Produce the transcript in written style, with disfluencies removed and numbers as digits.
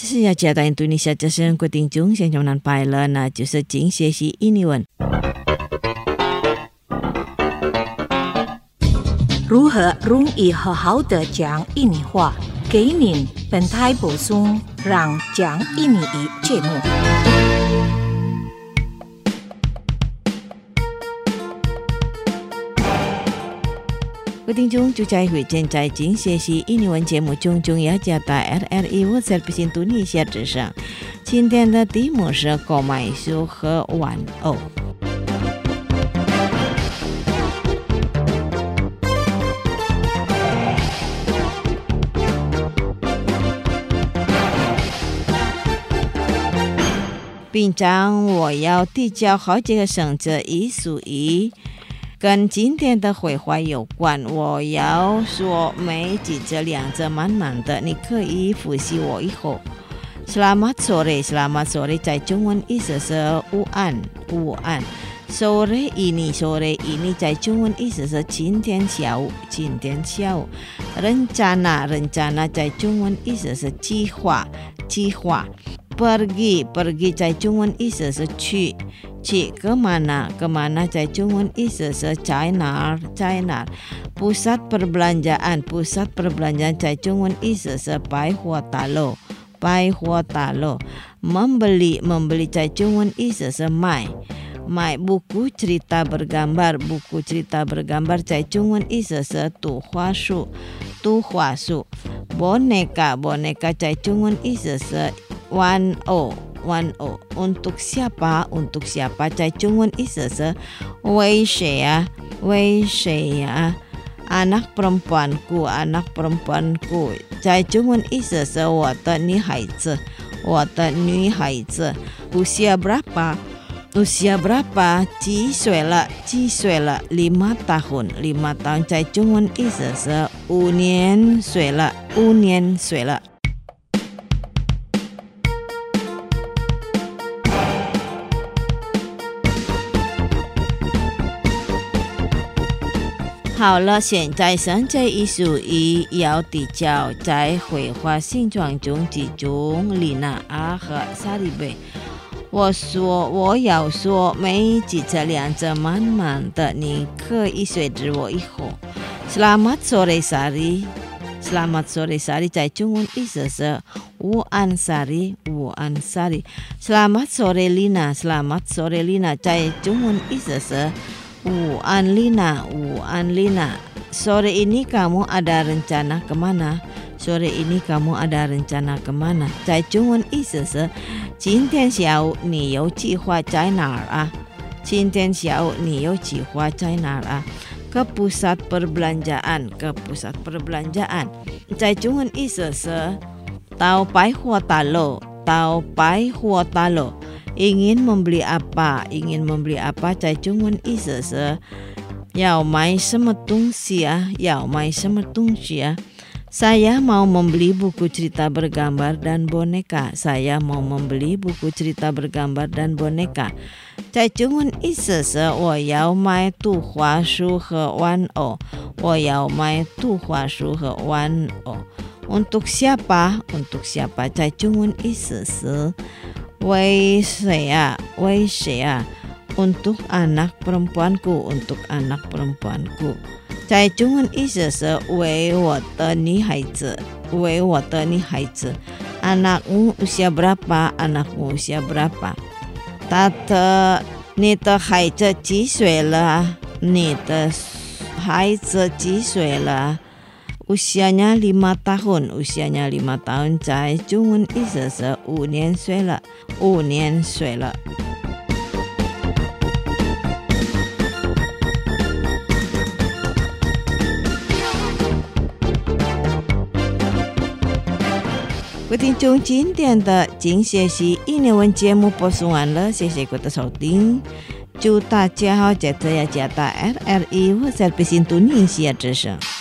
是要加到印度尼西亚之声，各位听众现在能拜了，那就是精学习印尼文。 如何容易好好的讲印尼话？给您本台补充让讲印尼语节目。 各位听众，就在会正在精学习印尼文节目中，要加到 RRI Voice印度尼西亚之声。今天的题目是购买书和玩偶。平常我要提交好几个绳子，一数一跟今天的绘画有关。我要说每几则两则满满的，你可以复习我以后。Selamat sore, selamat sore 在中文意思是午安，午安。sore ini 在中文意思是今天下午，今天下午。rencana 在中文意思是计划，计划。pergi 在中文意思是去 kemana 在中文意思是在哪儿 pusat perbelanjaan 在中文意思是百货大楼 membeli 在中文意思是买 buku cerita bergambar 在中文意思是图画书 boneka 在中文意思是玩偶 untuk siapa 在中文意思是为谁啊 anak perempuanku 在中文意思是我的女孩子 usia berapa 几岁了 5 tahun 在中文意思是5年岁了好了，现在剩下一数一要提交，在绘画形状中集中丽娜阿和萨利贝。我要说每几则两则满满的，你可以随着我以后。Selamat sore Sari 在中文意思是午安 Sari Selamat sore Lina 在中文意思是午安 Lina sore ini kamu ada rencana kemana 在中文意思是今天下午你有计划在哪儿啊 ke pusat perbelanjaan 在中文意思是到百货大楼 ingin membeli apa 在中文意思是要买什么东西啊 Saya mau membeli buku cerita bergambar dan boneka 在中文意思是我要买图画书和玩偶 Untuk siapa 在中文意思是为谁啊 Untuk anak perempuanku 在中文意思是为我的女孩子 Anakmu usia berapa 你的孩子几岁了 Usianya 5 tahun 在中文意思是5年岁了各位听众，今天的精学习印尼文节目播送完了，谢谢各位的收听，祝大家好，在这里加大 RRI Voice印度尼西亚之声。